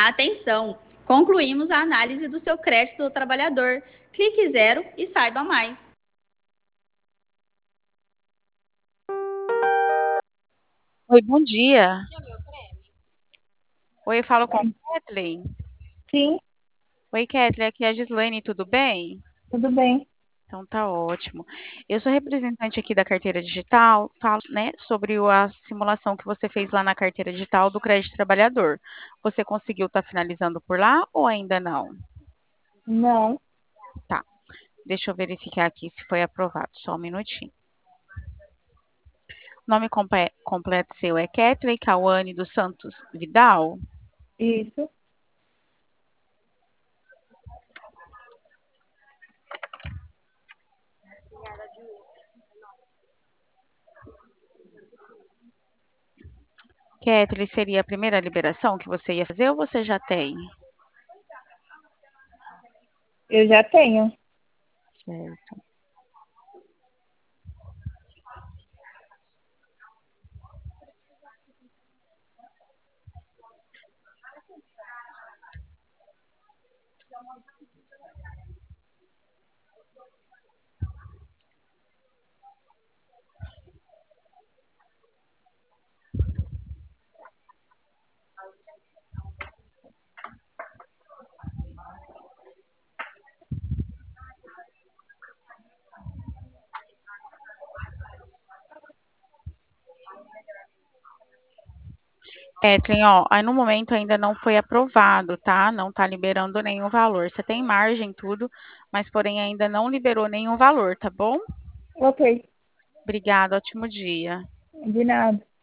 Atenção! Concluímos a análise do seu crédito do trabalhador. Clique zero e saiba mais. Oi, bom dia. Oi, eu falo com a Kathleen. Sim, Oi, Kathleen, aqui é a Gislaine, tudo bem? tudo bem. Então tá ótimo. Eu sou representante aqui da carteira digital, falo, né, sobre a simulação que você fez lá na carteira digital do crédito trabalhador. Você conseguiu estar finalizando por lá ou ainda não? Não, Tá. Deixa eu verificar aqui se foi aprovado. Só um minutinho. O nome completo seu é Kathleen Cauane dos Santos Vidal? isso. Kathleen, seria a primeira liberação que você ia fazer ou você já tem? Eu já tenho. Certo. Kathleen, ó, aí no momento ainda não foi aprovado, tá? Não tá liberando nenhum valor. Você tem margem, tudo, mas porém ainda não liberou nenhum valor, tá bom? Ok, Obrigada, ótimo dia. de nada.